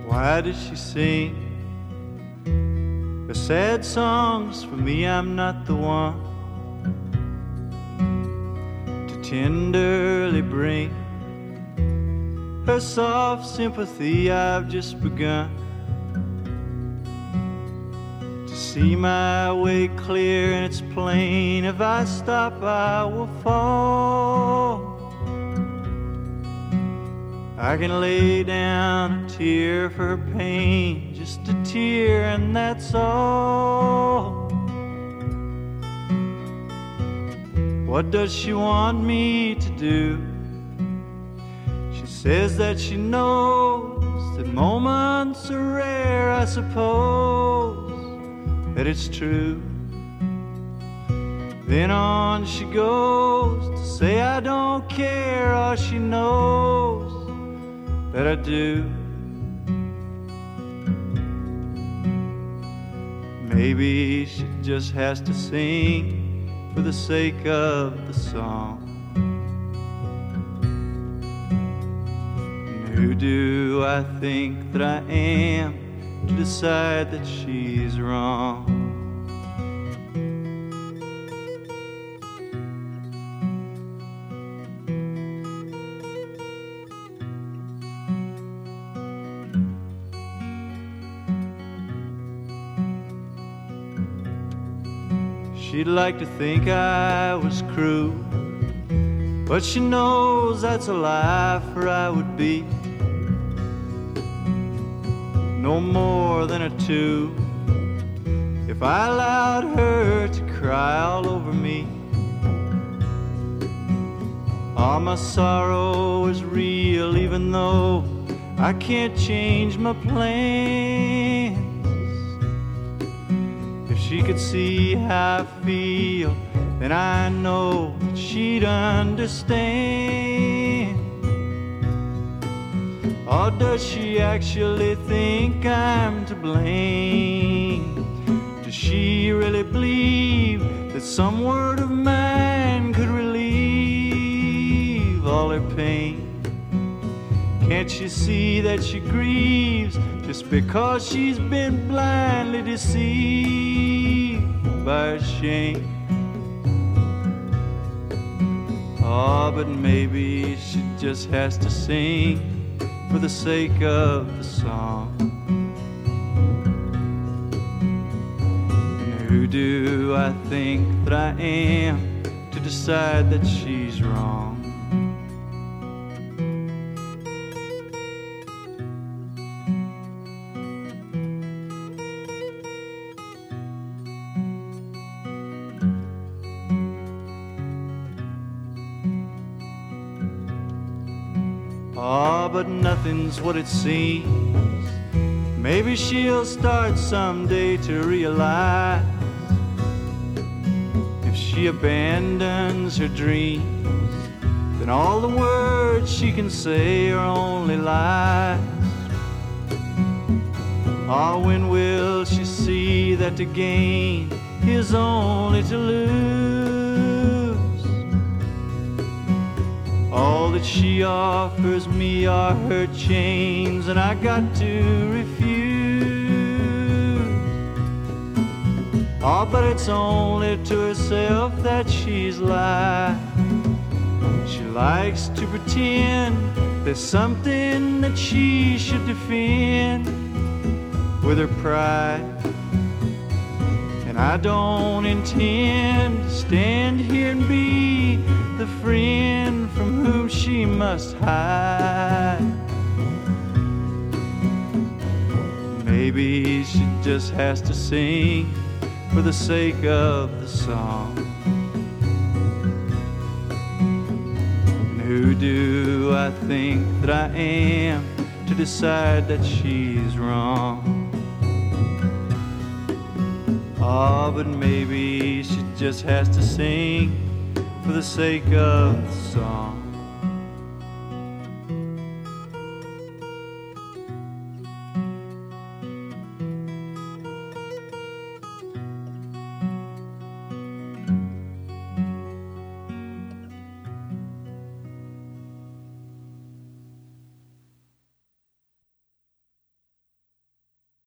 Why does she sing her sad songs for me? I'm not the one to tenderly bring her soft sympathy. I've just begun to see my way clear, and it's plain if I stop I will fall. I can lay down a tear for her pain, just a tear, and that's all. What does she want me to do? She says that she knows that moments are rare. I suppose that it's true. Then on she goes to say I don't care. All she knows that I do. Maybe she just has to sing for the sake of the song. And who do I think that I am to decide that she's wrong? She'd like to think I was cruel, but she knows that's a lie, for I would be no more than a two if I allowed her to cry all over me. All my sorrow is real, even though I can't change my plans. She could see how I feel, then I know that she'd understand. Or does she actually think I'm to blame? Does she really believe that some word of mine could relieve all her pain? Can't you see that she grieves just because she's been blindly deceived by her shame? Oh, but maybe she just has to sing for the sake of the song. And who do I think that I am to decide that she's wrong? Oh, but nothing's what it seems. Maybe she'll start someday to realize if she abandons her dreams, then all the words she can say are only lies. Oh, when will she see that to gain is only to lose? All that she offers me are her chains, and I got to refuse. Oh, but it's only to herself that she's lied. She likes to pretend there's something that she should defend with her pride. And I don't intend to stand here and be the friend from whom she must hide. Maybe she just has to sing for the sake of the song. And who do I think that I am to decide that she's wrong? Oh, but maybe she just has to sing for the sake of the song.